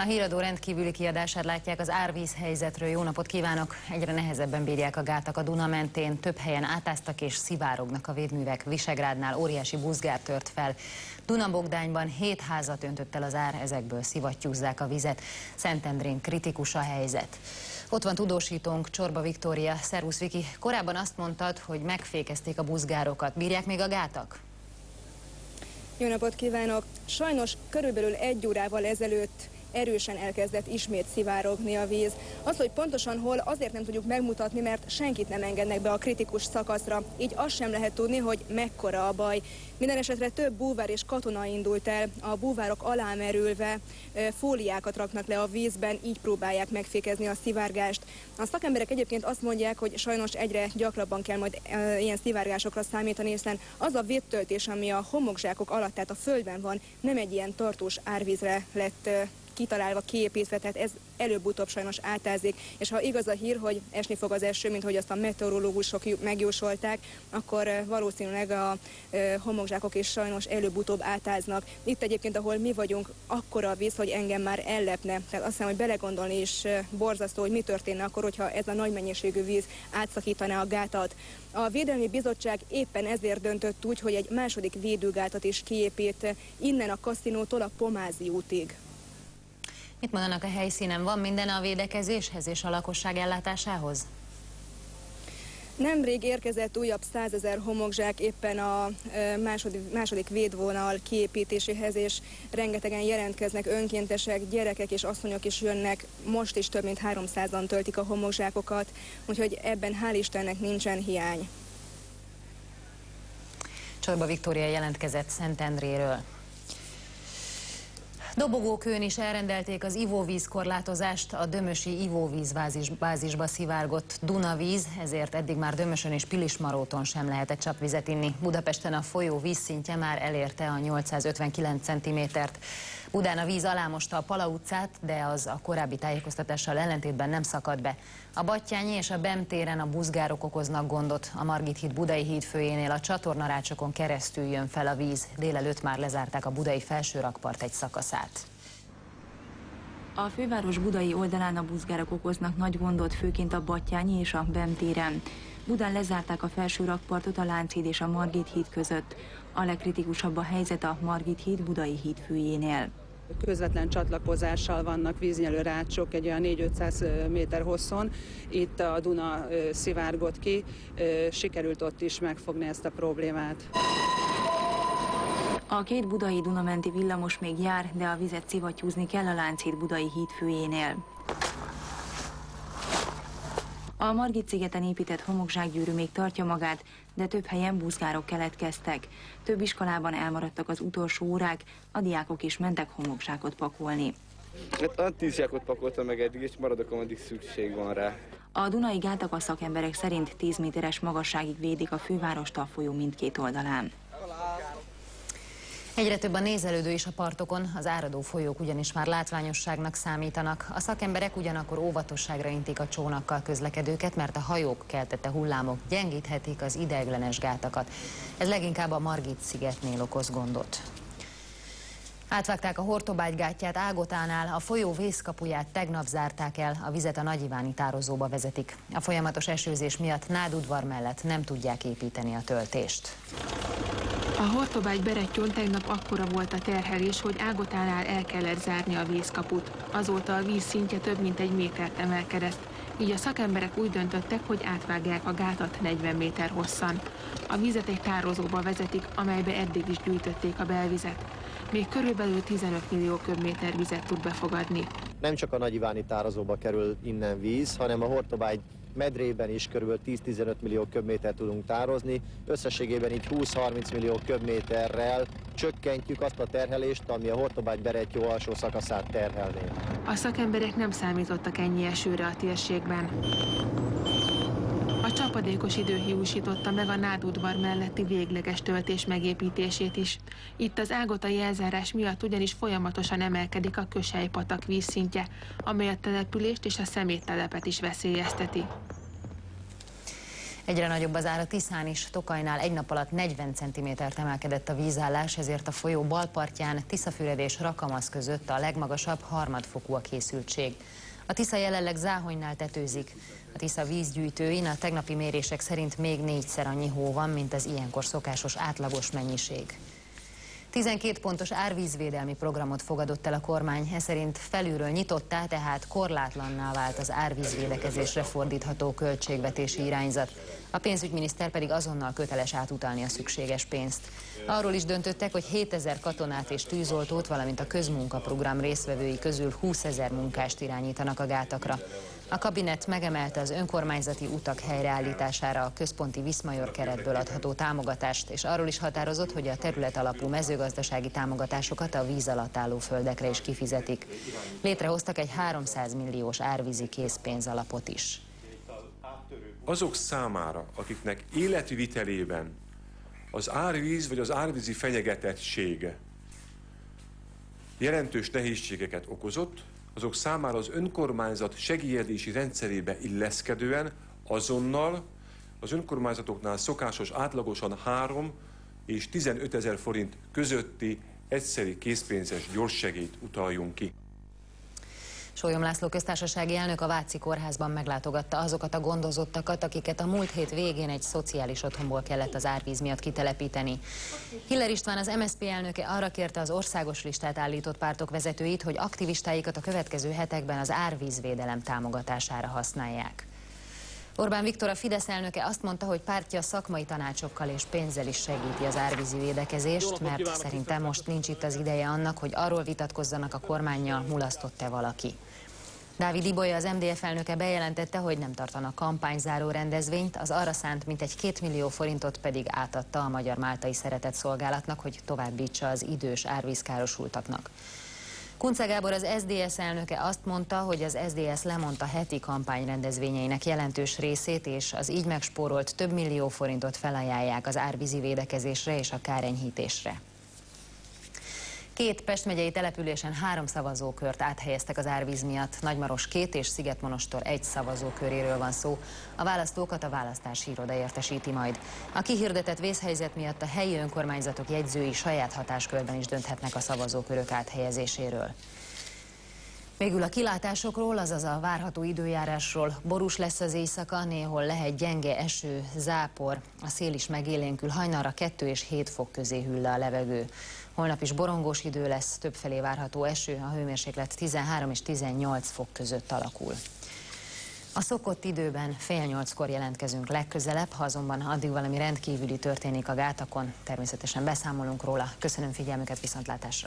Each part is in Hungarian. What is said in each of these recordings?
A Híradó rendkívüli kiadását látják az árvíz helyzetről. Jó napot kívánok! Egyre nehezebben bírják a gátak a Duna mentén. Több helyen átáztak és szivárognak a védművek. Visegrádnál óriási buzgár tört fel. Dunabogdányban 7 házat öntött el az ár, ezekből szivattyúzzák a vizet. Szentendrén kritikus a helyzet. Ott van tudósítónk, Csorba Viktória. Szervusz Viki, korábban azt mondtad, hogy megfékezték a buzgárokat. Bírják még a gátak? Jó napot kívánok! Sajnos körülbelül 1 órával ezelőtt erősen elkezdett ismét szivárogni a víz. Az, hogy pontosan hol, azért nem tudjuk megmutatni, mert senkit nem engednek be a kritikus szakaszra. Így azt sem lehet tudni, hogy mekkora a baj. Minden esetre több búvár és katona indult el. A búvárok alá merülve fóliákat raknak le a vízben, így próbálják megfékezni a szivárgást. A szakemberek egyébként azt mondják, hogy sajnos egyre gyakrabban kell majd ilyen szivárgásokra számítani, hiszen az a védtöltés, ami a homokzsákok alatt, tehát a földben van, nem egy ilyen tartós árvízre lett kitalálva, kiépítve, tehát ez előbb-utóbb sajnos átázik, és ha igaz a hír, hogy esni fog az eső, mint hogy azt a meteorológusok megjósolták, akkor valószínűleg a homokzsákok is sajnos előbb-utóbb átáznak. Itt egyébként, ahol mi vagyunk, akkora a víz, hogy engem már ellepne. Tehát azt hiszem, hogy belegondolni is borzasztó, hogy mi történne akkor, hogyha ez a nagy mennyiségű víz átszakítaná a gátat. A Védelmi Bizottság éppen ezért döntött úgy, hogy egy második védőgátat is kiépít innen a kaszinótól a Pomázi útig. Mit mondanak a helyszínen? Van minden a védekezéshez és a lakosság ellátásához? Nemrég érkezett újabb 100 000 homokzsák éppen a második védvonal kiépítéséhez, és rengetegen jelentkeznek, önkéntesek, gyerekek és asszonyok is jönnek. Most is több mint 300-an töltik a homokzsákokat, úgyhogy ebben hál' Istennek nincsen hiány. Csorba Viktória jelentkezett Szentendréről. Dobogókőn is elrendelték az ivóvízkorlátozást, a dömösi ivóvízbázisba szivárgott Dunavíz, ezért eddig már Dömösön és Pilismaróton sem lehetett csapvizet inni. Budapesten a folyó vízszintje már elérte a 859 cm-t. Budán a víz alámosta a Pala utcát, de az a korábbi tájékoztatással ellentétben nem szakad be. A Battyányi és a BEM téren a buzgárok okoznak gondot. A Margit híd budai hídfőjénél a csatornarácsokon keresztül jön fel a víz. Délelőtt már lezárták a budai felsőrakpart egy szakaszát. A főváros budai oldalán a buzgárok okoznak nagy gondot, főként a Battyányi és a BEM téren. Budán lezárták a felsőrakpartot a Lánchíd és a Margit híd között. A legkritikusabb a helyzet a Margit híd budai hídfőjénél. Közvetlen csatlakozással vannak víznyelő rácsok egy olyan 400-500 méter hosszon. Itt a Duna szivárgott ki, sikerült ott is megfogni ezt a problémát. A 2 budai Dunamenti villamos még jár, de a vizet szivattyúzni kell a Lánchíd budai hídfőjénél. A Margit-szigeten épített homokzsákgyűrű még tartja magát, de több helyen buzgárok keletkeztek. Több iskolában elmaradtak az utolsó órák, a diákok is mentek homokzsákot pakolni. Hát 10 zsákot pakoltam meg eddig, és maradok, ameddig szükség van rá. A Dunai gátak a szakemberek szerint 10 méteres magasságig védik a fővárost a folyó mindkét oldalán. Egyre több a nézelődő is a partokon, az áradó folyók ugyanis már látványosságnak számítanak. A szakemberek ugyanakkor óvatosságra intik a csónakkal közlekedőket, mert a hajók keltette hullámok gyengíthetik az ideiglenes gátakat. Ez leginkább a Margit-szigetnél okoz gondot. Átvágták a Hortobágy gátját Ágotánál, a folyó vészkapuját tegnap zárták el, a vizet a nagyiváni tározóba vezetik. A folyamatos esőzés miatt Nádudvar mellett nem tudják építeni a töltést. A Hortobágy-Berettyón tegnap akkora volt a terhelés, hogy Ágotánál el kellett zárni a vészkaput. Azóta a víz szintje több mint 1 métert emelkedett. Így a szakemberek úgy döntöttek, hogy átvágják a gátat 40 méter hosszan. A vizet egy tározóba vezetik, amelybe eddig is gyűjtötték a belvizet. Még körülbelül 15 millió köbméter vizet tud befogadni. Nem csak a nagyiváni tározóba kerül innen víz, hanem a Hortobágy medrében is kb. 10-15 millió köbméter tudunk tározni. Összességében így 20-30 millió köbméterrel csökkentjük azt a terhelést, ami a Hortobágy-Berettyó alsó szakaszát terhelné. A szakemberek nem számítottak ennyi esőre a térségben. A csapadékos idő hiúsította meg a Nádudvar melletti végleges töltés megépítését is. Itt az ágotai elzárás miatt ugyanis folyamatosan emelkedik a Kösely-patak vízszintje, amely a települést és a szeméttelepet is veszélyezteti. Egyre nagyobb az ár a Tiszán is, Tokajnál egy nap alatt 40 cm-t emelkedett a vízállás, ezért a folyó balpartján, Tiszafüred és Rakamasz között a legmagasabb harmadfokú a készültség. A Tisza jelenleg Záhonynál tetőzik. A Tisza vízgyűjtőin a tegnapi mérések szerint még 4-szer annyi hó van, mint az ilyenkor szokásos átlagos mennyiség. 12 pontos árvízvédelmi programot fogadott el a kormány, ez szerint felülről nyitottá, tehát korlátlanná vált az árvízvédekezésre fordítható költségvetési irányzat. A pénzügyminiszter pedig azonnal köteles átutalni a szükséges pénzt. Arról is döntöttek, hogy 7000 katonát és tűzoltót, valamint a közmunkaprogram résztvevői közül 20 000 munkást irányítanak a gátakra. A kabinet megemelte az önkormányzati utak helyreállítására a központi Viszmajor keretből adható támogatást, és arról is határozott, hogy a terület alapú mezőgazdasági támogatásokat a víz alatt álló földekre is kifizetik. Létrehoztak egy 300 milliós árvízi készpénzalapot is. Azok számára, akiknek életvitelében az árvíz vagy az árvízi fenyegetettség jelentős nehézségeket okozott, azok számára az önkormányzat segélyezési rendszerébe illeszkedően azonnal az önkormányzatoknál szokásos átlagosan 3 és 15 000 forint közötti egyszeri készpénzes gyorssegélyt utaljunk ki. Sólyom László köztársasági elnök a Váci kórházban meglátogatta azokat a gondozottakat, akiket a múlt hét végén egy szociális otthonból kellett az árvíz miatt kitelepíteni. Hiller István, az MSZP elnöke arra kérte az országos listát állított pártok vezetőit, hogy aktivistáikat a következő hetekben az árvízvédelem támogatására használják. Orbán Viktor, a Fidesz elnöke azt mondta, hogy pártja szakmai tanácsokkal és pénzzel is segíti az árvízi védekezést, mert szerintem most nincs itt az ideje annak, hogy arról vitatkozzanak a kormánnyal, mulasztott-e valaki. Dávid Ibolya, az MDF elnöke bejelentette, hogy nem tartanak kampányzáró rendezvényt, az arra szánt mintegy 2 millió forintot pedig átadta a Magyar Máltai Szeretett Szolgálatnak, hogy továbbítsa az idős árvízkárosultaknak. Kunce Gábor, az SZDSZ elnöke azt mondta, hogy az SZDSZ lemondta heti kampányrendezvényeinek jelentős részét, és az így megspórolt több millió forintot felajánlják az árvízi védekezésre és a kárenyhítésre. 2 Pest megyei településen 3 szavazókört áthelyeztek az árvíz miatt. Nagymaros 2 és Szigetmonostor 1 szavazóköréről van szó. A választókat a választási iroda értesíti majd. A kihirdetett vészhelyzet miatt a helyi önkormányzatok jegyzői saját hatáskörben is dönthetnek a szavazókörök áthelyezéséről. Végül a kilátásokról, azaz a várható időjárásról. Borús lesz az éjszaka, néhol lehet gyenge eső, zápor, a szél is megélénkül, hajnalra 2 és 7 fok közé hűl le a levegő. Holnap is borongós idő lesz, többfelé várható eső, a hőmérséklet 13 és 18 fok között alakul. A szokott időben 7:30-kor jelentkezünk legközelebb, ha azonban addig valami rendkívüli történik a gátakon, természetesen beszámolunk róla. Köszönöm figyelmüket, viszontlátásra!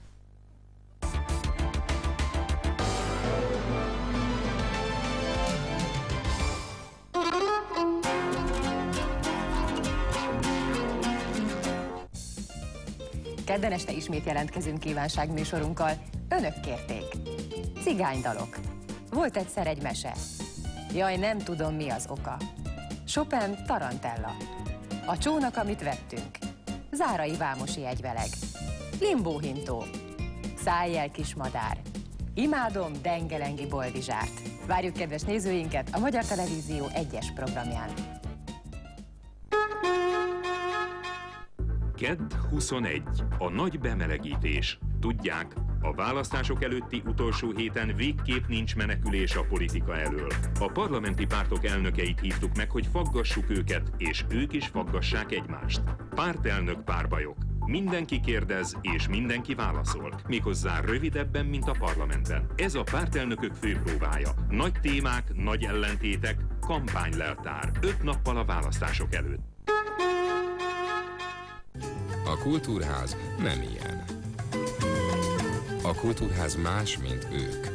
Kedden este ismét jelentkezünk kívánságműsorunkkal. Önök kérték. Cigánydalok. Volt egyszer egy mese. Jaj, nem tudom, mi az oka. Chopin, Tarantella. A csónak, amit vettünk. Zárai Vámosi egyveleg. Limbóhintó. Szájjel kismadár. Imádom Dengelengi Boldizsárt. Várjuk kedves nézőinket a Magyar Televízió 1-es programján. Kedd 21. A nagy bemelegítés. Tudják, a választások előtti utolsó héten végképp nincs menekülés a politika elől. A parlamenti pártok elnökeit hívtuk meg, hogy faggassuk őket, és ők is faggassák egymást. Pártelnök párbajok. Mindenki kérdez, és mindenki válaszol. Méghozzá rövidebben, mint a parlamentben. Ez a pártelnökök főpróbája. Nagy témák, nagy ellentétek, kampányleltár. 5 nappal a választások előtt. A Kultúrház nem ilyen. A Kultúrház más, mint ők.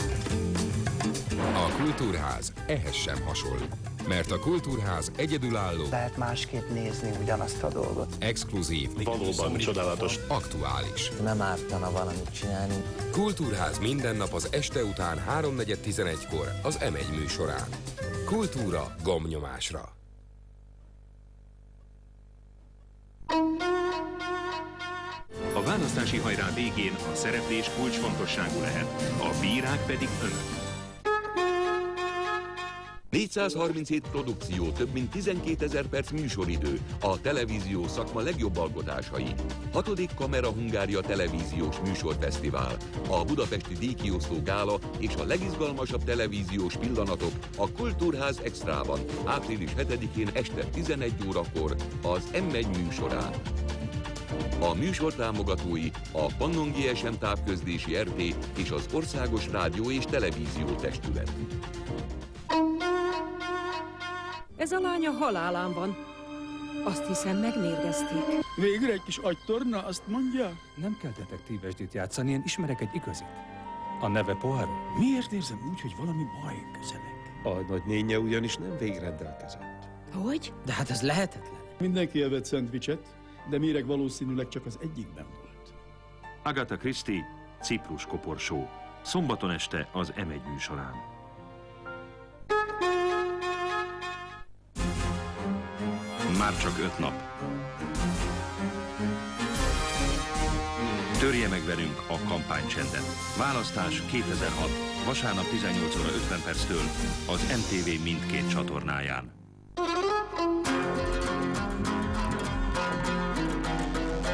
A Kultúrház ehhez sem hasonló, mert a Kultúrház egyedülálló. Lehet másképp nézni ugyanazt a dolgot. Exkluzív. Valóban csodálatos. Aktuális. Nem ártana valamit csinálni. Kultúrház minden nap az este után 3:4-11-kor az M1 műsorán. Kultúra gombnyomásra. A választási hajrá végén a szereplés kulcsfontosságú lehet, a bírák pedig önök. 437 produkció, több mint 12 000 perc műsoridő, a televízió szakma legjobb alkotásai. 6. Kamera Hungária televíziós műsorfesztivál, a budapesti díjkiosztó gála és a legizgalmasabb televíziós pillanatok a Kultúrház Extrában, április 7-én este 11 órakor az M1 műsorán. A műsor támogatói a Pannon GSM Távközlési RT és az Országos Rádió és Televízió Testület. Ez a lánya halálán van. Azt hiszem, megmérgezték. Végre egy kis agytorna, azt mondja? Nem kell detektívesdit játszani, én ismerek egy igazit. A neve Poirot. Miért érzem úgy, hogy valami baj közeleg? A nagynénye ugyanis nem végrendelkezett. Hogy? De hát ez lehetetlen. Mindenki evett szendvicset, de méreg valószínűleg csak az egyikben volt. Agatha Christie, Ciprus koporsó. Szombaton este az M1 műsorán. Már csak 5 nap. Törje meg velünk a kampánycsendet. Választás 2006. Vasárnap 18 óra 50 perctől az MTV mindkét csatornáján.